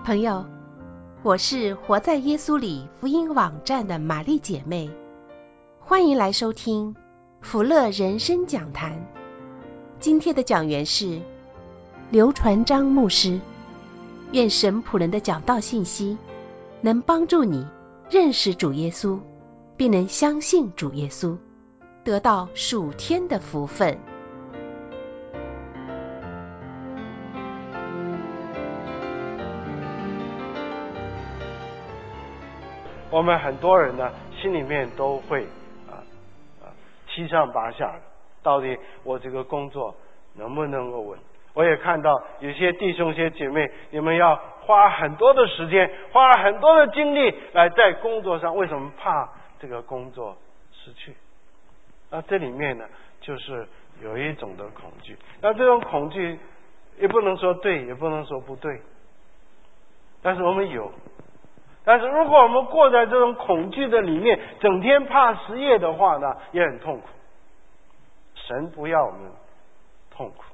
朋友，我是活在耶稣里福音网站的玛丽姐妹，欢迎来收听福乐人生讲坛。今天的讲员是刘传章牧师。愿神仆人的讲道信息能帮助你认识主耶稣，并能相信主耶稣，得到属天的福分。 我们很多人呢，心里面都会七上八下的，到底我这个工作能不能够稳？我也看到有些弟兄、些姐妹，你们要花很多的时间，花很多的精力来在工作上，为什么怕这个工作失去？那这里面呢，就是有一种的恐惧。那这种恐惧也不能说对，也不能说不对，但是我们有。但是如果我们过在这种恐惧的里面，整天怕失业的话呢，也很痛苦。神不要我们痛苦。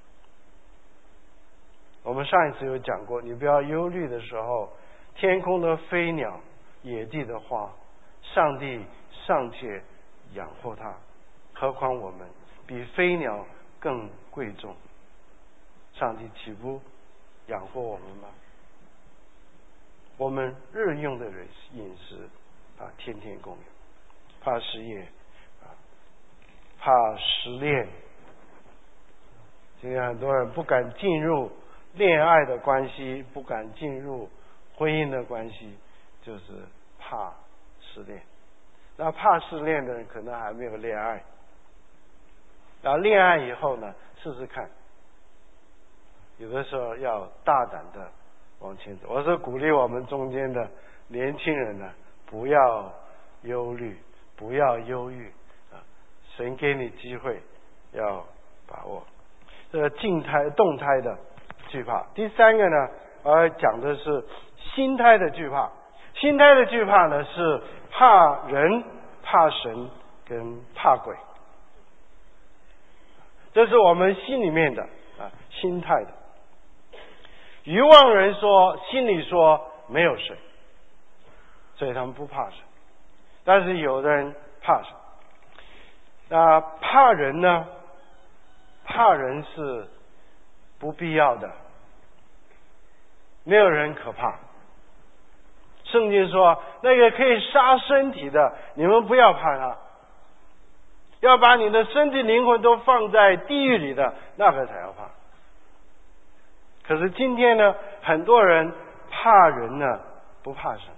我们上一次有讲过，你不要忧虑的时候，天空的飞鸟、野地的花，上帝尚且养活它，何况我们比飞鸟更贵重，上帝岂不养活我们吗？我们日用的饮食天天供养，怕失业怕失恋。今天很多人不敢进入恋爱的关系，不敢进入婚姻的关系，就是怕失恋。那怕失恋的人可能还没有恋爱，然后恋爱以后呢，试试看，有的时候要大胆的往前走。我是鼓励我们中间的年轻人呢，不要忧虑，不要忧郁神给你机会要把握。这个静态动态的惧怕。第三个呢，我要讲的是心态的惧怕。心态的惧怕呢，是怕人、怕神跟怕鬼。这是我们心里面的心态的。愚妄人说，心里说没有神，所以他们不怕神。但是有的人怕神。怕人呢？怕人是不必要的，没有人可怕。圣经说，那个可以杀身体的，你们不要怕他，要把你的身体灵魂都放在地狱里的，那个才要怕。可是今天呢，很多人怕人呢，不怕神，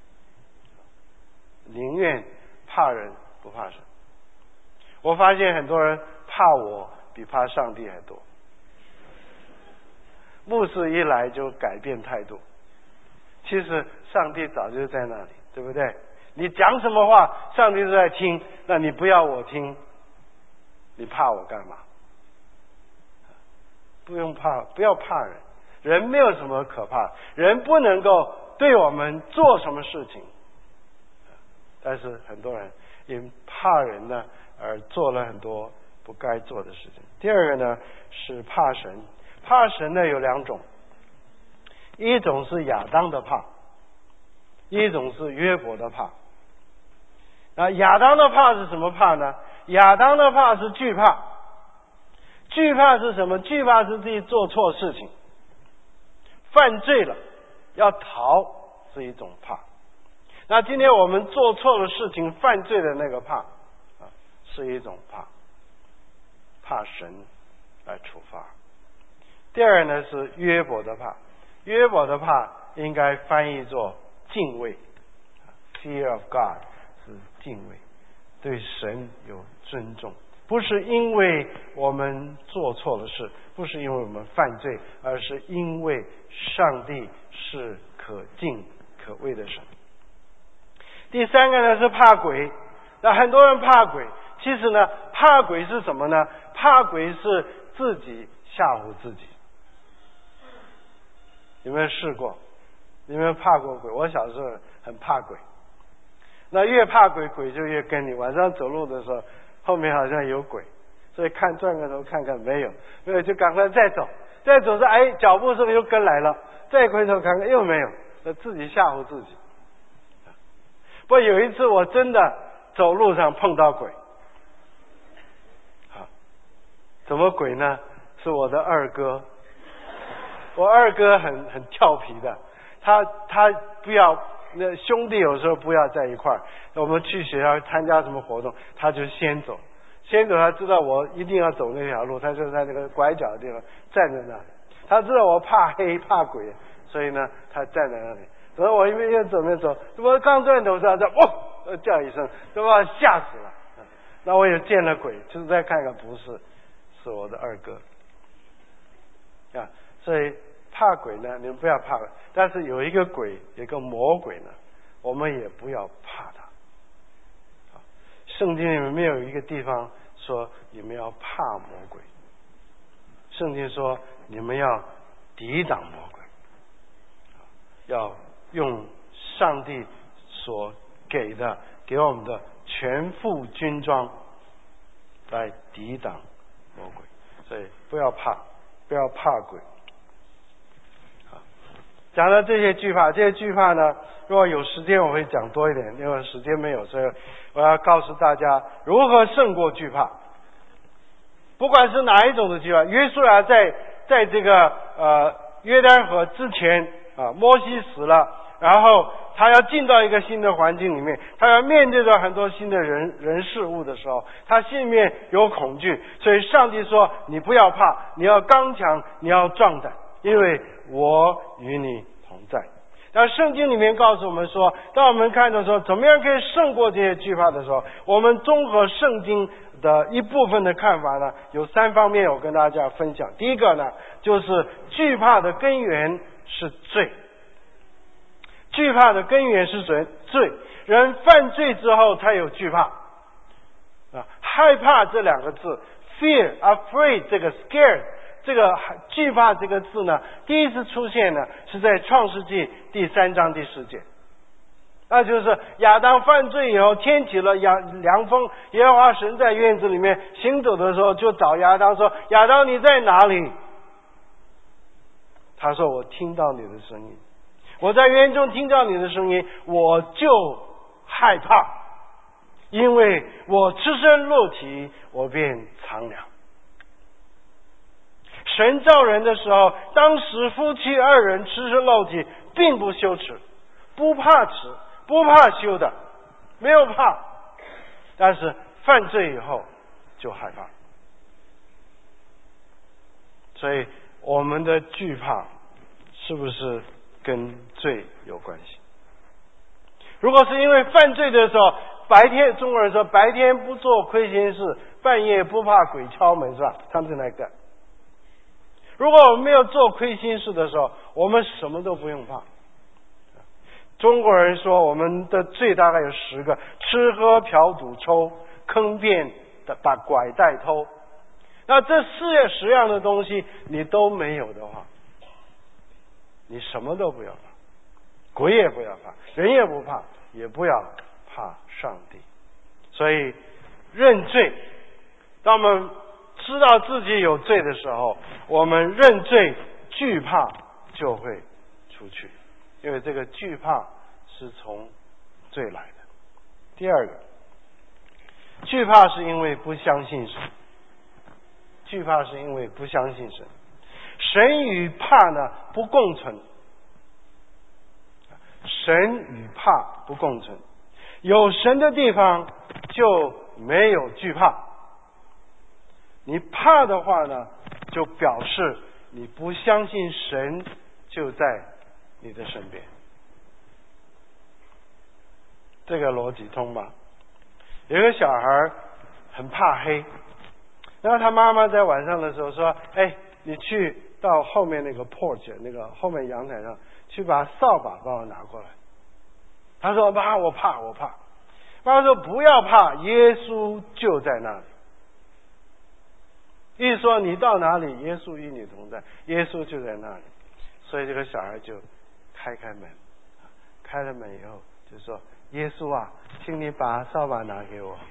宁愿怕人不怕神。我发现很多人怕我比怕上帝还多。牧师一来就改变态度，其实上帝早就在那里，对不对？你讲什么话，上帝都在听，那你不要我听，你怕我干嘛？不用怕，不要怕人，人没有什么可怕，人不能够对我们做什么事情。但是很多人因怕人呢，而做了很多不该做的事情。第二个呢，是怕神。怕神呢有两种，一种是亚当的怕，一种是约伯的怕。那亚当的怕是什么怕呢？亚当的怕是惧怕。惧怕是什么？惧怕是自己做错事情，犯罪了要逃，是一种怕。那今天我们做错了事情，犯罪的那个怕是一种怕，怕神来处罚。第二呢是约伯的怕。约伯的怕应该翻译作敬畏， Fear of God 是敬畏，对神有尊重，不是因为我们做错了事，不是因为我们犯罪，而是因为上帝是可敬可畏的神。第三个呢是怕鬼。那很多人怕鬼，其实呢怕鬼是什么呢？怕鬼是自己吓唬自己。有没有试过？有没有怕过鬼？我小时候很怕鬼，那越怕鬼，鬼就越跟你。晚上走路的时候，后面好像有鬼，所以转个头看看没有，就赶快再走，再走说脚步是不是又跟来了？ 再回头看看又没有，自己吓唬自己。不过有一次我真的走路上碰到鬼，什么鬼呢？是我的二哥。我二哥很调皮的，他不要，那兄弟有时候不要在一块儿，我们去学校参加什么活动，他就先走，他知道我一定要走那条路，他就在那个拐角的地方站在那里。他知道我怕黑怕鬼，所以呢他站在那里。等我一边走，我刚转头上，叫一声，就把我吓死了。那我也见了鬼，就是再看看，不是，是我的二哥。所以怕鬼呢，你们不要怕，但是有一个鬼，有一个魔鬼呢，我们也不要怕他。圣经里面没有一个地方说你们要怕魔鬼，圣经说你们要抵挡魔鬼，要用上帝所给我们的全副军装来抵挡魔鬼。所以不要怕鬼。讲了这些惧怕呢，如果有时间我会讲多一点，因为时间没有，所以我要告诉大家如何胜过惧怕。不管是哪一种的惧怕，约书亚在这个约旦河之前摩西死了，然后他要进到一个新的环境里面，他要面对着很多新的人事物的时候，他心里面有恐惧，所以上帝说你不要怕，你要刚强，你要壮胆，因为我与你同在。但圣经里面告诉我们说，当我们看到说怎么样可以胜过这些惧怕的时候，我们综合圣经的一部分的看法呢，有3方面我跟大家分享。第一个呢，就是惧怕的根源是罪。惧怕的根源是罪。人犯罪之后才有惧怕。害怕这2个字 ，fear、afraid 这个 scared 这个惧怕这个字呢，第一次出现呢是在创世纪第3章第10节。那就是亚当犯罪以后，天起了凉风，耶和华神在院子里面行走的时候，就找亚当说：“亚当，你在哪里？”他说：“我听到你的声音。我在园中听到你的声音，我就害怕，因为我赤身露体，我便苍凉。”神造人的时候，当时夫妻2人赤身露体，并不羞耻，不怕耻，不怕羞的，没有怕。但是犯罪以后就害怕。所以我们的惧怕是不是跟罪有关系？如果是因为犯罪的时候，白天，中国人说白天不做亏心事，半夜不怕鬼敲门，是吧？ Something like that。如果我们没有做亏心事的时候，我们什么都不用怕。中国人说我们的罪大概有10个：吃喝嫖赌抽，坑骗的把拐带偷。那这10样的东西你都没有的话，你什么都不要怕，鬼也不要怕，人也不怕，也不要怕上帝。所以认罪，当我们知道自己有罪的时候，我们认罪，惧怕就会出去，因为这个惧怕是从罪来的。第二个，惧怕是因为不相信神。惧怕是因为不相信神。神与怕呢不共存。神与怕不共存。有神的地方就没有惧怕。你怕的话呢，就表示你不相信神就在你的身边。这个逻辑通吗？有一个小孩很怕黑，然后他妈妈在晚上的时候说：“哎，你去到后面那个 porch 那个后面阳台上去把扫把帮我拿过来。”他说：“妈，我怕。”妈妈说：“不要怕，耶稣就在那里。”意思说你到哪里，耶稣与你同在，耶稣就在那里。所以这个小孩就开门，开了门以后就说：“耶稣啊，请你把扫把拿给我。”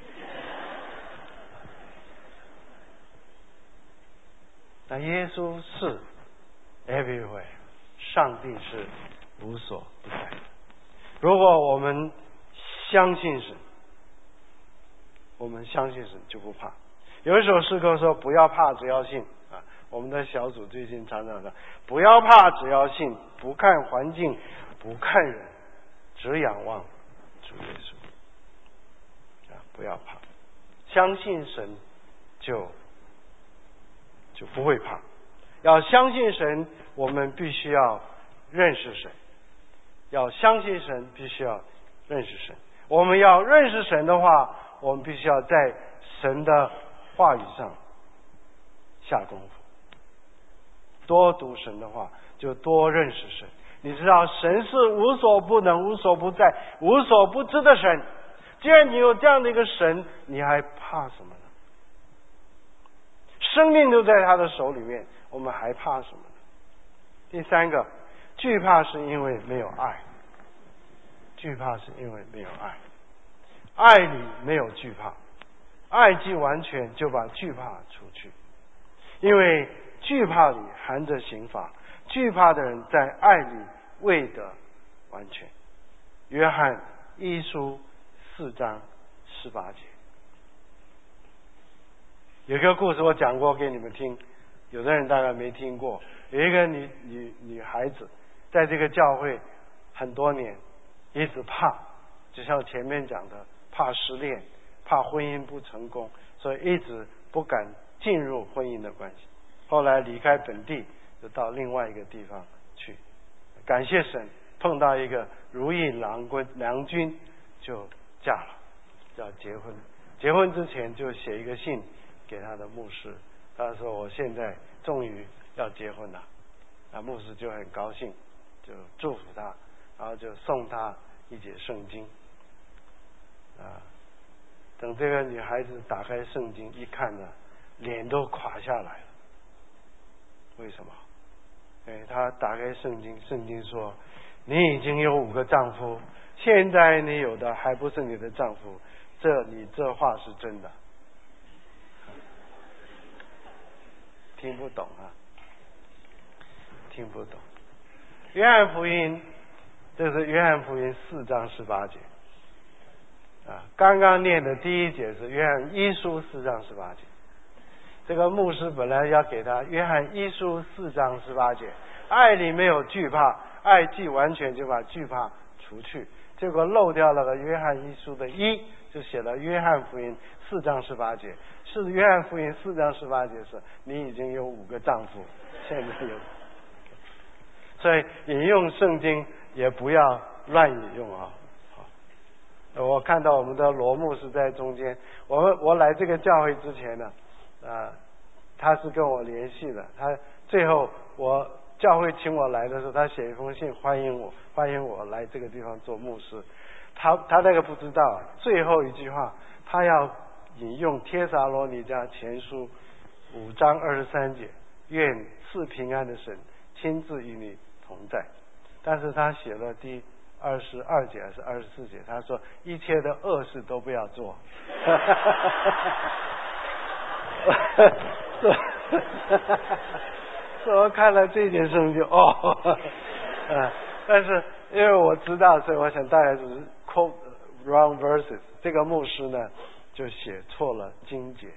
那耶稣是 everywhere， 上帝是无所不在的。如果我们相信神，我们相信神就不怕。有一首诗歌说：“不要怕，只要信。”啊，我们的小组最近常常说：“不要怕，只要信，不看环境，不看人，只仰望主耶稣。”啊，不要怕，相信神就不会怕。要相信神，我们必须要认识神。要相信神，必须要认识神。我们要认识神的话，我们必须要在神的话语上下功夫，多读神的话，就多认识神。你知道，神是无所不能、无所不在、无所不知的神。既然你有这样的一个神，你还怕什么呢？生命都在他的手里面，我们还怕什么呢？第三个，惧怕是因为没有爱。惧怕是因为没有爱，爱里没有惧怕，爱既完全，就把惧怕除去。因为惧怕里含着刑罚，惧怕的人在爱里未得完全。约翰一书4章18节。有一个故事我讲过给你们听，有的人大概没听过。有一个女孩子在这个教会很多年，一直怕，就像前面讲的，怕失恋，怕婚姻不成功，所以一直不敢进入婚姻的关系。后来离开本地，就到另外一个地方去。感谢神，碰到一个如意郎君，就嫁了，要结婚。结婚之前就写一个信给他的牧师，他说我现在终于要结婚了。那牧师就很高兴，就祝福他，然后就送他一节圣经。等这个女孩子打开圣经一看呢，脸都垮下来了。为什么？她打开圣经，圣经说你已经有5个丈夫，现在你有的还不是你的丈夫，你这话是真的。听不懂啊，听不懂。约翰福音，这是约翰福音4章18节。刚刚念的第一节是约翰一书4章18节。这个牧师本来要给他约翰一书4章18节，爱里没有惧怕，爱既完全，就把惧怕除去。结果漏掉了个约翰一书的1，就写了约翰福音4章18节。是约翰福音4章18节是你已经有5个丈夫，现在有。所以引用圣经也不要乱引用啊。我看到我们的罗牧是在中间。我来这个教会之前呢，他是跟我联系的。他最后我教会请我来的时候，他写一封信欢迎我来这个地方做牧师。他那个不知道，最后一句话他要引用帖撒罗尼迦前书5章23节，愿赐平安的神亲自与你同在。但是他写了第22节还是24节，他说一切的恶事都不要做。所以我看了这件事就但是因为我知道，所以我想大概只是 quote wrong verses。这个牧师呢就写错了经节。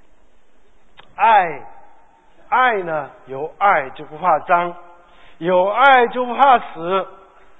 爱呢，有爱就不怕脏，有爱就不怕死。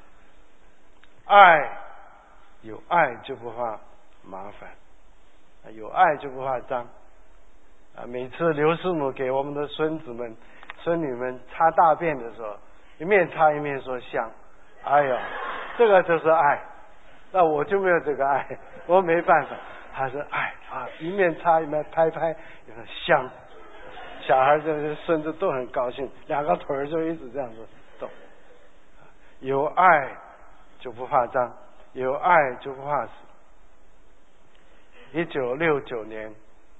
有爱就不怕麻烦，有爱就不怕脏。每次刘师母给我们的孙子们、孙女们擦大便的时候，一面擦一面说香。哎呀，这个就是爱。那我就没有这个爱，我没办法。他是爱一面擦一面拍，香。小孩这孙子都很高兴，2个腿就一直这样子动。有爱就不怕脏，有爱就不怕死。1969年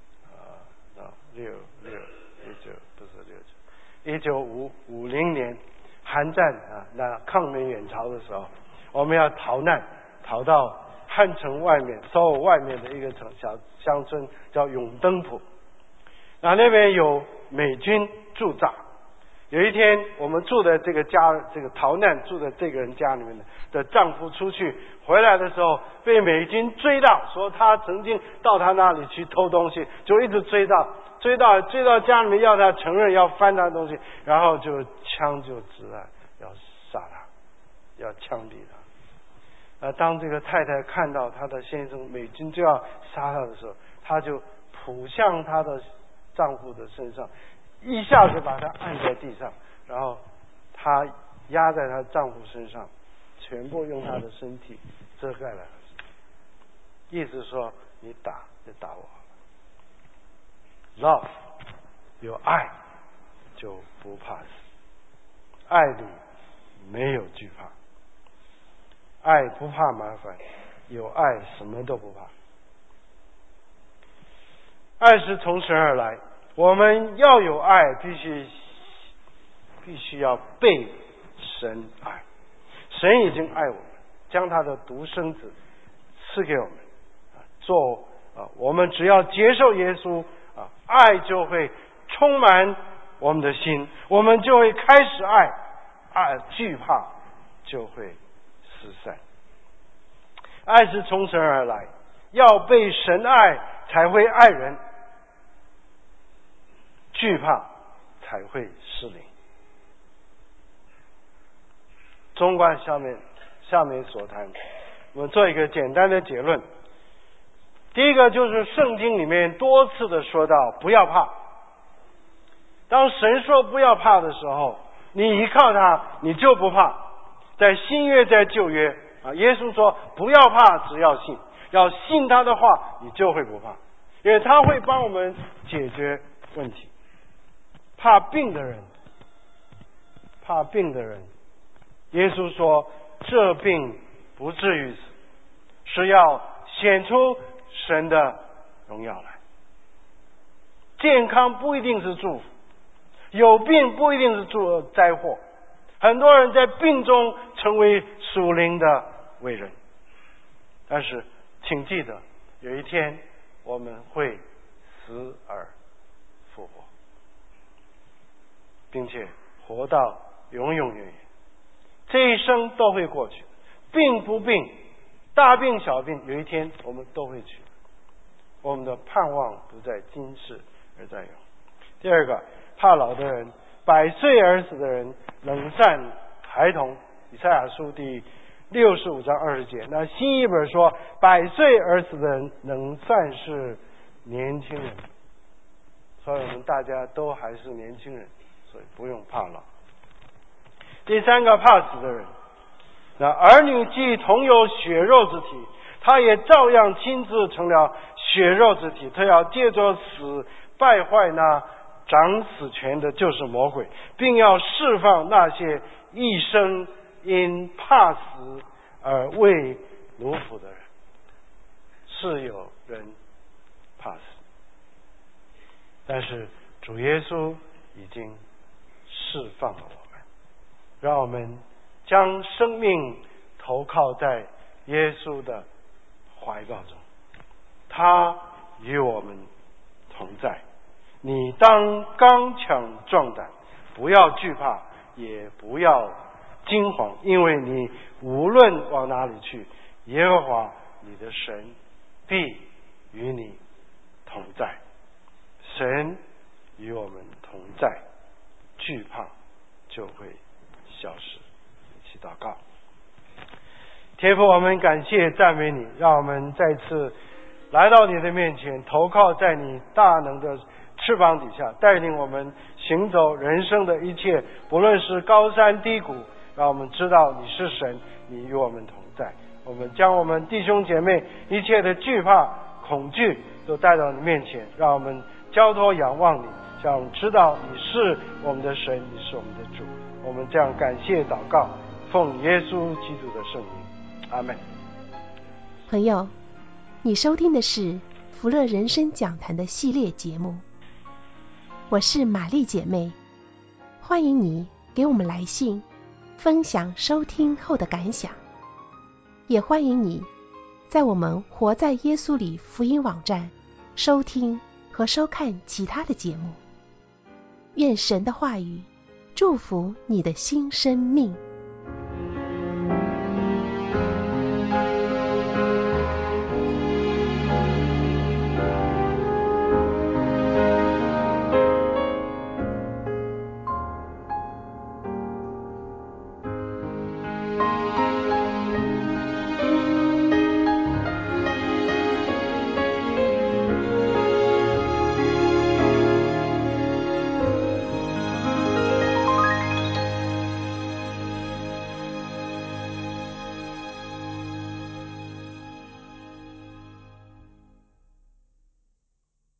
1950年韩战那抗美援朝的时候，我们要逃难，逃到汉城外面首尔外面的一个小乡村叫永登浦。那边有美军驻扎， 有一天，我们住的这个家，这个逃难住的这个人家里面的丈夫出去回来的时候，被美军追到，说他曾经到他那里去偷东西，就一直追到家里面，要他承认，要翻他的东西，然后就枪就指了，要杀他，要枪毙他。当这个太太看到她的先生美军就要杀他的时候，她就扑向她的丈夫的身上，一下子把他按在地上，然后她压在她丈夫身上，全部用她的身体遮盖了，意思说你打就打我。Love 有爱就不怕死，爱里没有惧怕，爱不怕麻烦，有爱什么都不怕。爱是从神而来，我们要有爱，必须要被神爱。神已经爱我们，将他的独生子赐给我们，我们只要接受耶稣，爱就会充满我们的心，我们就会开始爱，惧怕就会失散。爱是从神而来，要被神爱才会爱人，惧怕才会失灵。纵观下面所谈，我们做一个简单的结论。第一个就是圣经里面多次的说到不要怕。当神说不要怕的时候，你依靠他，你就不怕。在新约在旧约耶稣说不要怕，只要信，要信他的话，你就会不怕，因为他会帮我们解决问题。怕病的人，耶稣说这病不至于死，是要显出神的荣耀来。健康不一定是祝福，有病不一定是灾祸。很多人在病中成为属灵的伟人，但是请记得，有一天我们会死而复活，并且活到永永远远。这一生都会过去，病不病，大病小病，有一天我们都会去。我们的盼望不在今世，而在永。第二个，怕老的人，100岁而死的人能善孩童，以赛亚书第65章20节。那新译本说100岁而死的人能算是年轻人，所以我们大家都还是年轻人，所以不用怕老。第三个，怕死的人，那儿女既同有血肉之体，他也照样亲自成了血肉之体，他要借着死败坏那掌死权的，就是魔鬼，并要释放那些一生因怕死而为奴仆的人。是有人怕死，但是主耶稣已经释放了我们，让我们将生命投靠在耶稣的怀抱中，他与我们同在。你当刚强壮胆，不要惧怕，也不要惊惶，因为你无论往哪里去，耶和华你的神必与你同在。神与我们同在，惧怕就会消失。一起祷告。天父，我们感谢赞美你，让我们再次来到你的面前，投靠在你大能的翅膀底下，带领我们行走人生的一切，不论是高山低谷，让我们知道你是神，你与我们同在。我们将我们弟兄姐妹一切的惧怕恐惧都带到你面前，让我们交托仰望你，让我们知道你是我们的神，你是我们的主。我们这样感谢祷告，奉耶稣基督的圣名，阿们。 朋友，你收听的是福乐人生讲坛的系列节目，我是玛丽姐妹，欢迎你给我们来信分享收听后的感想，也欢迎你在我们活在耶稣里福音网站收听和收看其他的节目。愿神的话语祝福你的新生命。